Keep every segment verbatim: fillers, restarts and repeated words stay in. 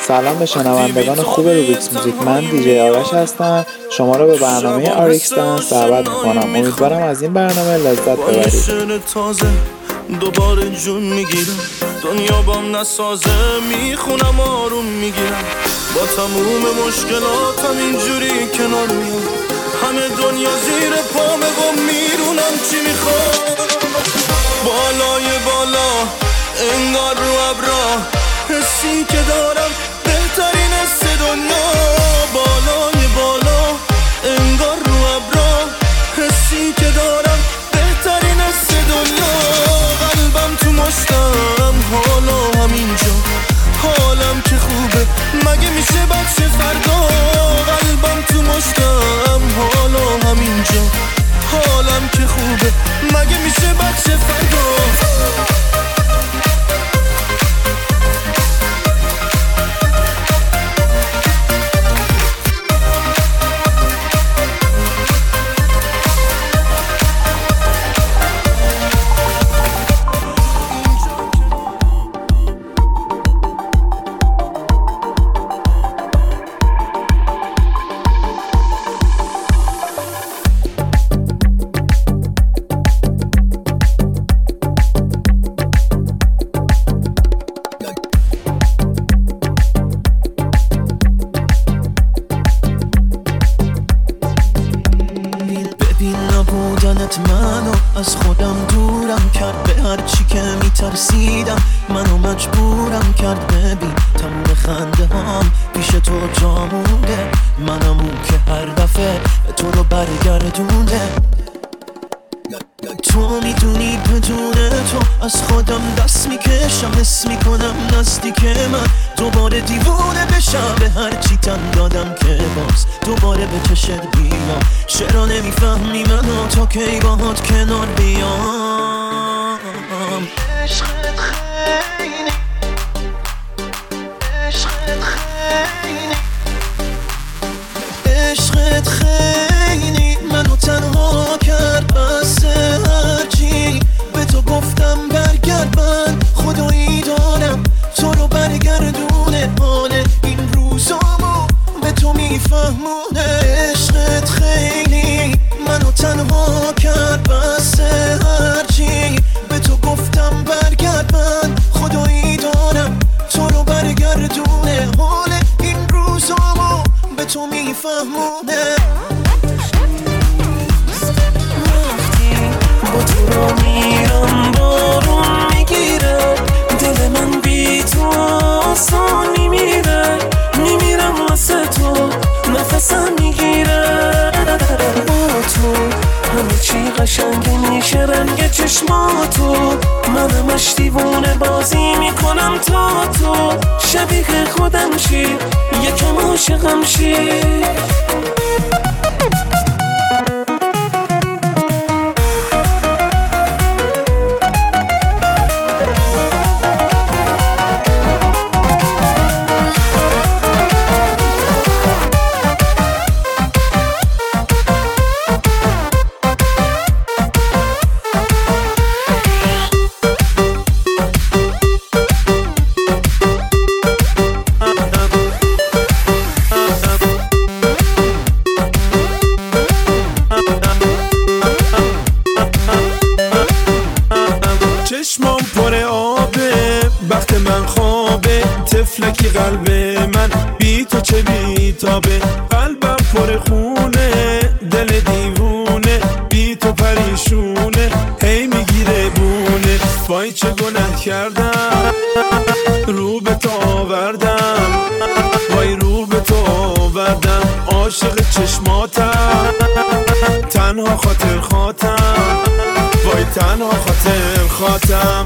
سلام به شنوندگان خوب روبیکس موزیک. من دیجی آرش هستم. شما رو به برنامه آریکس دانس دعوت میکنم. امیدوارم از این برنامه لذت ببرید. دوباره جون میگیرم، دنیا بام نسازه، میخونم آروم میگیرم، با تموم مشکلاتم اینجوری کنار میام، همه دنیا زیر پامه و میرونم چی میخوام. بالای بالا انگار رو ابرا، حسی که دارم بهترین حس دنیا. بالای بالا انگار رو ابرا، حسی که دارم بهترین حس دنیا. قلبم تو مشتم حالا همینجا، حالم که خوبه مگه میشه بچه فردا. قلبم تو مشتم حالا همینجا، حالم که خوبه مگه میشه بچه فردا. منو از خودم دورم کرد، به هر چی که میترسیدم منو مجبورم کرد. ببین تموم خنده هام پیش تو جا مونده، منم اون که هر دفعه تو رو برگردونده. تو میدونی بدون تو از خودم دست میکشم، حس میکنم نزدیک من دوباره دیوونه بشم. به هر چی تن دادم که باز دوباره به چشت بیام. چرا نمیفهمی منو تا کی باهات کنار بیام. عشقت خیلی عشقت خیلی عشقت خیلی منو تنها کرد. بس هرچی به تو گفتم برگرد، من خدایی دارم تو رو برگردونه. حال این روزامو به تو میفهمونه. عشقت خیلی منو تنها کرد. بس هرچی به تو گفتم برگرد، من خدایی دارم تو رو برگردونه. حال این روزامو به تو میفهمونه. با تو رو میرم بارون میگیره، دل من بی تو آسان میمیره. میمیرم واسه تو نفسم میگیره. با تو همه چی قشنگ میشه، رنگ چشماتو منمش دیوونه بازی میکنم تا تو شبیه خودم شی، یکم عاشقم شی. چشمام پر آبه، وقت من خوابه، تفلکی قلب من بی تو چه بی تابه. قلبم پر خونه، دل دیوونه، بی تو پریشونه، هی میگیره بونه. وای چه گناه کردم رو به تو آوردم، وای رو به تو آوردم. عاشق چشماتم تنها خاطر خاطم، وای تنها خاطر خاطم.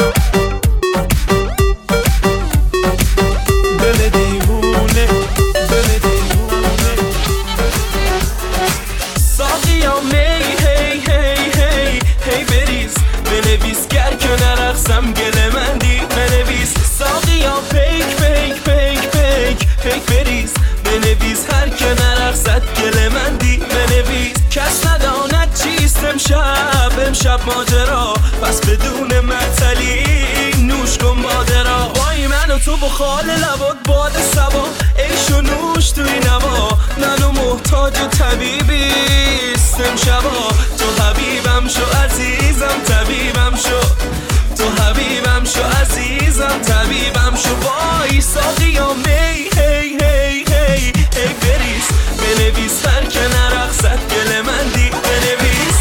دل دیوونه دل دیوونه. ساقیا می هی هی هی هی بریز، بنویس گر که نرقصم گل من دی بنویس. ساقیا پیک پیک پیک پیک پیک بریز، بنویس هر که نرقصد گل من دی بنویس. کس نداند چیست امشب امشب ماجرا، پس بدون معطلی نوش کن باده را. وای من و تو و خال لبات باد سبا عیش و نوش توی نما منو محتاج طبیبیستم شبا تو حبیبم شو عزیزم طبیبم شو تو حبیبم شو عزیزم طبیبم شو وای ساقیا می هی هی هی هی بریز بنویس بر کنار رقصت گل من دی بنویس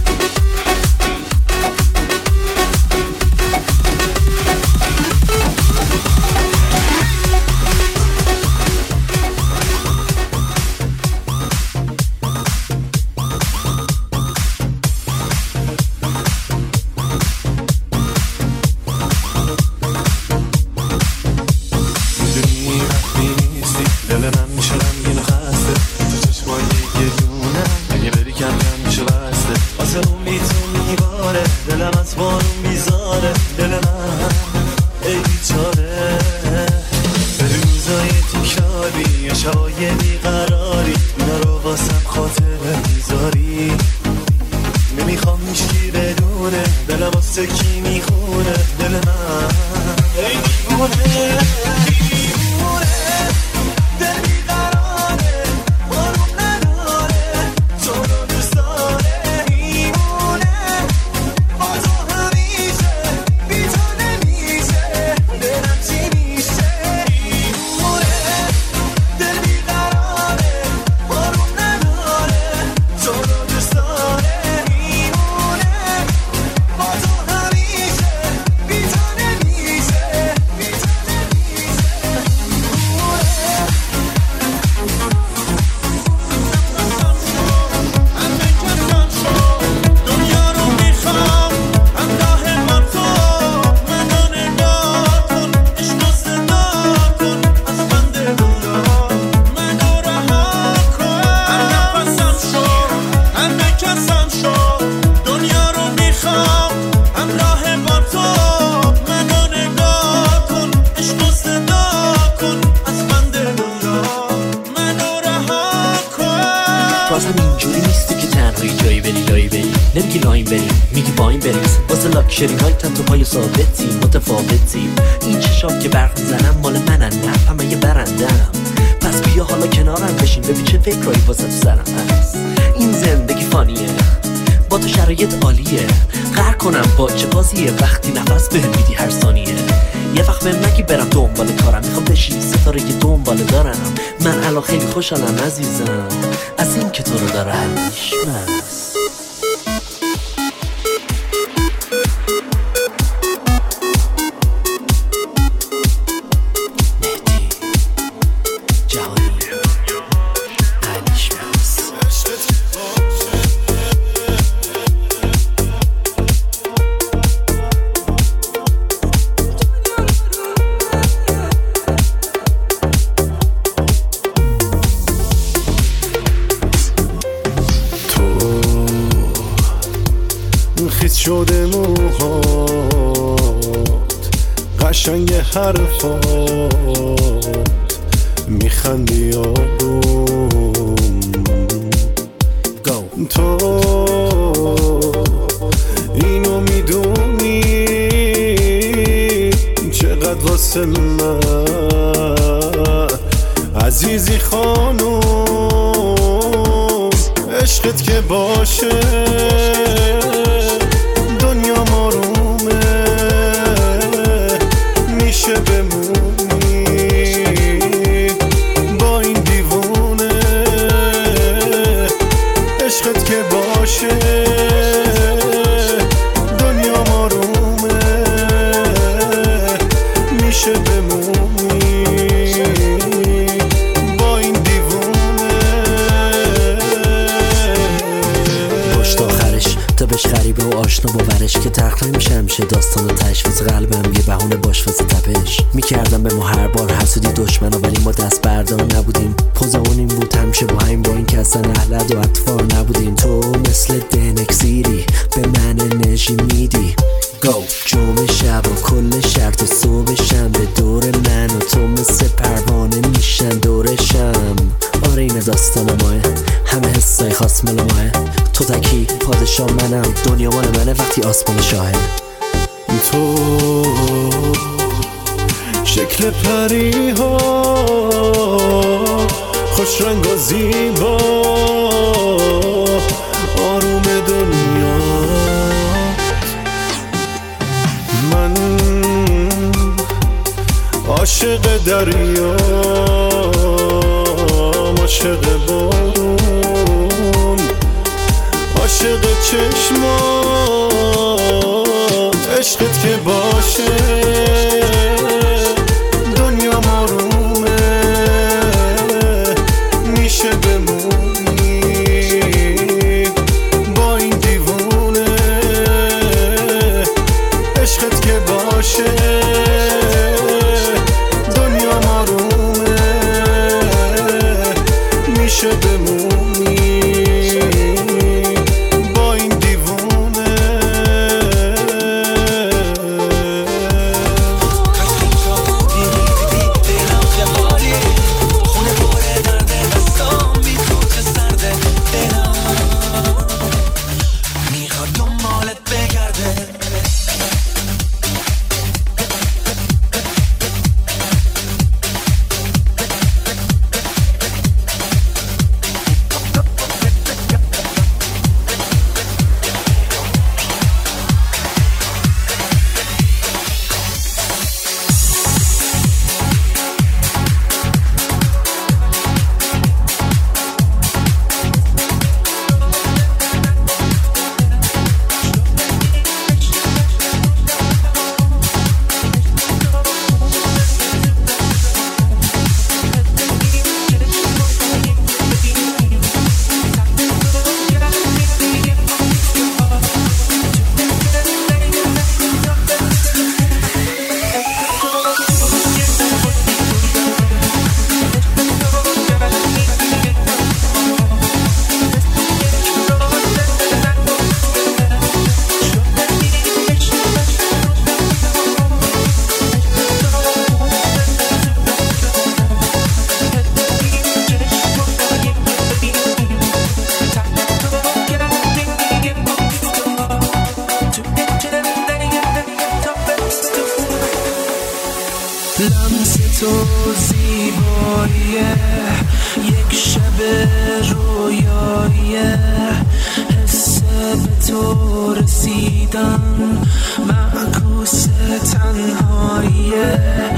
شری هایتم تو پای ثابتی متفاوتی این چشام که برق میزنم مال منن نه همه یه برندم پس بیا حالا کنارم بشین ببین چه فکرایی واسه تو سرم هست این زندگی فانیه با تو شرایط عالیه قهر کنم با چه بازیه وقتی نفس بهم میدی هر ثانیه یه وقت بهم نگی برم دنبال کارم میخوام بشی ستاره که دنبال دارم من الان خیلی خوشحالم عزیزم از این که تو رو دارم میشناس شده موهات قشنگ حرفات میخندی آروم تو اینو میدونی چقدر واسه من عزیزی خانم عشقت که باشه دنیا مارومه میشه بمونی با این دیوونه عشقت که باشه دنیا مارومه میشه بمونی با این دیوونه پشت آخرش تا بهش غریبه و آشنا باورش که تخت نمیشه همیشه داستان تشویز قلبم یه بهونه باش واسه تپش میکردم به ما هر بار حسودی دشمنا ولی ما دست بردار نبودیم پوزمون این بود همیشه با همین با این که اصلا اهلد و اطفار نبودیم تو مثل دنکسیری به من انرژی میدی گو جمعه شب و کل شرط صبح شم به دور من و تو مثل پروانه میشن دورشم آره این داستان ماه همه حسای خاص مال ماه تو تکی پادشاه منم دنیا مال منه وقتی آسمان شاهد تو شکل پری ها خوش رنگ و زیبا آروم دنیا من عاشق دریا عاشق بارون عاشق چشمات عشقت که باشه دنیا آرومه میشه بمونی با این دیوونه عشقت که باشه دنیا آرومه میشه بمونی با این دیوونه لمس تو زیباییه یک شب رویاییه حس به تو رسیدن معکوس تنهاییه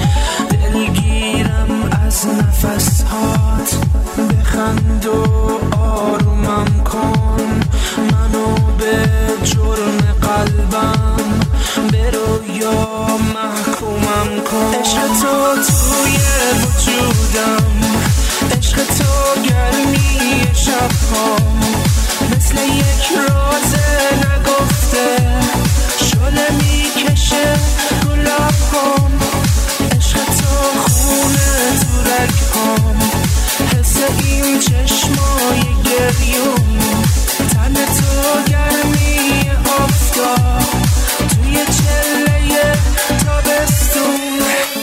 دلگیرم از نفسهات بخند و آرومم کن منو به جرم قلبم به رویا محکومم کن عشق تو توی وجودم عشق تو گرمی شبها مثل یک راز نگفته شله میکشه گلابهام عشق تو خونه تو رگهام حس این چشمای گریون تن تو گرمی آفتاب توی چله تابستون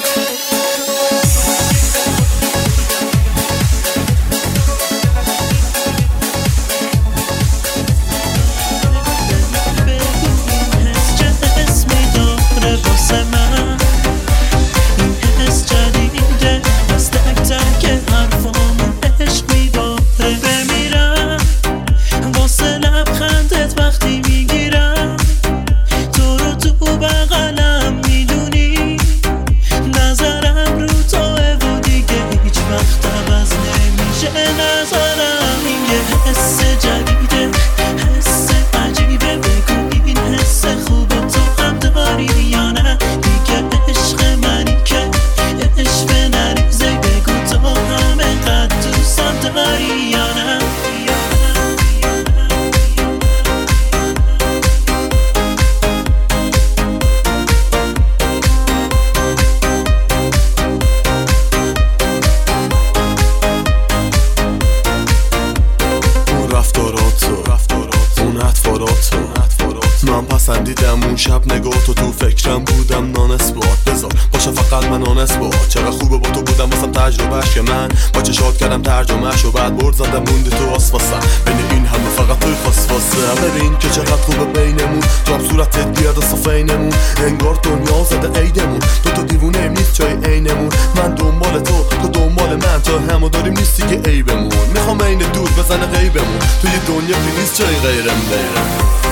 پسندیدم اون شب نگاه تو تو فکرم بودم نان اثبات بذار باشه فقط من آن اثبات چقدر خوبه با تو بودم واسم تجربهش که من با چشات کردم ترجمهش و بعد برد زدم موندی تو آسفاسم بین این همه فقط توی خواست واسه همه ببین که چقدر خوبه بینمون تو هم صورتت بیاد صفینمون انگار دنیا زده عیدمون تو تو دیوونه نیست جای عینمون من دنبال تو تو دنبال من تا همو داریم نیستی که عیبمون میخوام عین دور بزنه غیبمون توی دنیا که نیست جای غیرم غیرم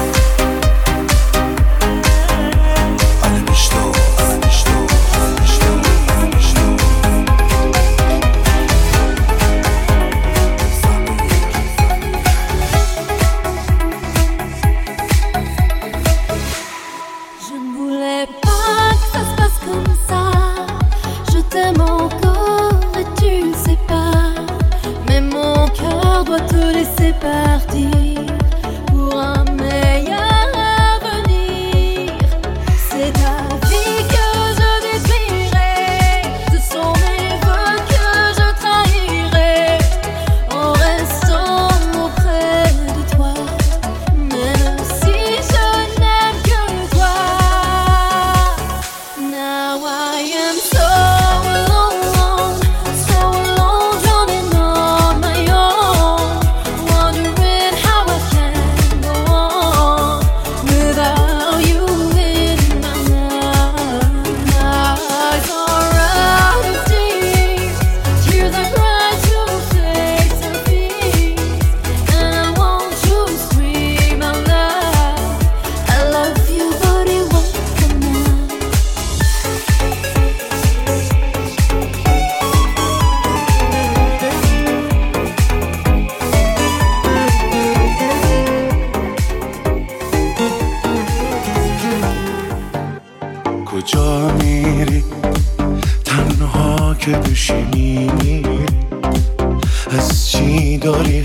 کجا میری تنها که بشینی میری از چی داری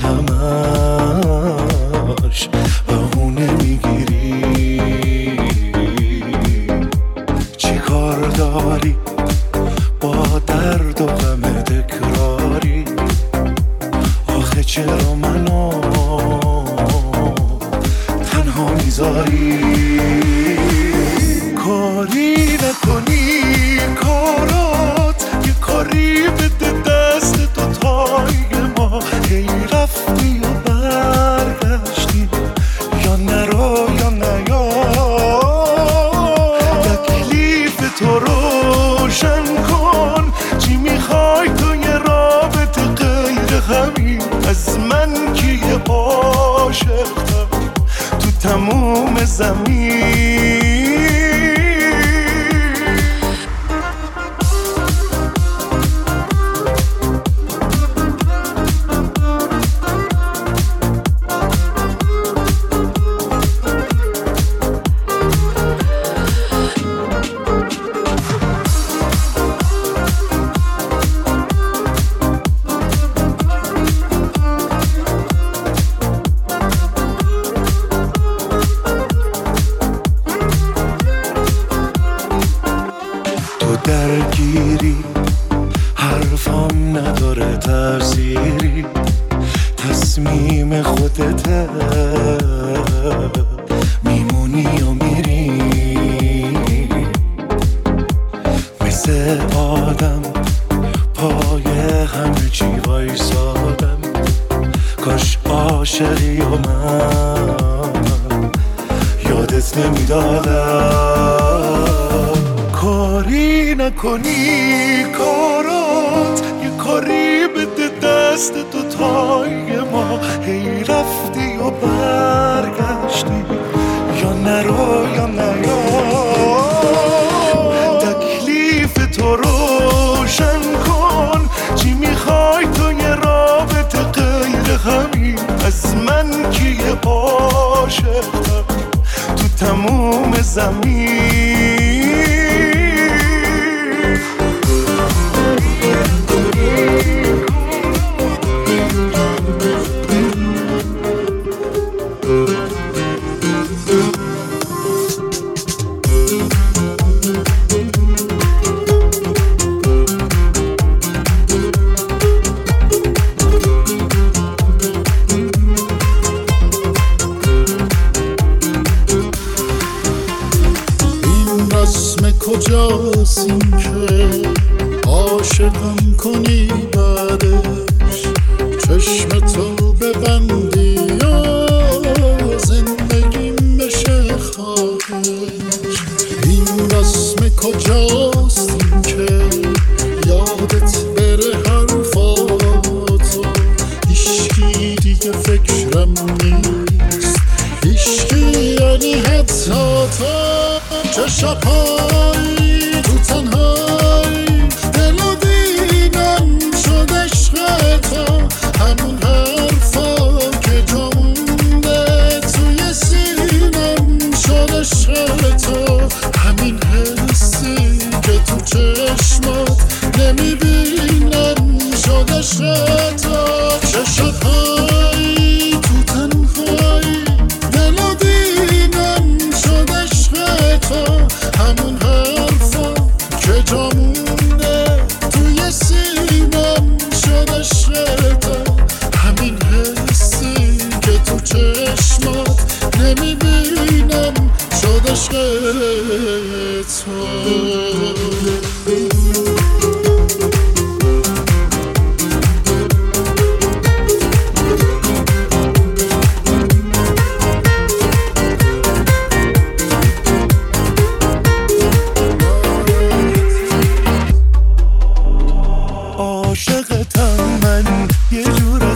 همش بهونه میگیری چی کار داری با درد و غم تکراری آخه چرا منو تنها میذاری کاری نکنی کارات یه کاری بده دست تو تای ما هی رفتی و برگشتی یا نرو یا نیا تکلیف تو روشن کن چی میخوای تو یه رابطه غیر همین از من که یه عاشقتم تو تموم زمین درگیری حرفام نداره تأثیری تصمیم خودته میمونی یا میری مثل آدم پای همه چی وایسادم کاش عاشقی و من یادت نمیدادم کاری نکنی کارات یه کاری بده دست تو تای ما هی رفتی و برگشتی یا نرو یا نیا تکلیف تو روشن کن چی میخوای تو یه رابطه غیر همین از من که یه عاشقتم تو تموم زمین کجاست این که عاشقم کنی بعدش چشم تو ببندی شب‌هایی تو تنهایی دلو دیدم شد عشق تو همون حرفا که جا مونده توی سینم شد عشق تو همین حسی که تو چشمات نمیبینم شد عشق تو چه شب‌هایی تو تنهایی دلو دیدم شد عشق تو همون حرفا که جا مونده توی سینم شد عشق تو همین حسی که تو چشمات نمیبینم شد عشق تو عاشقتم من یه جور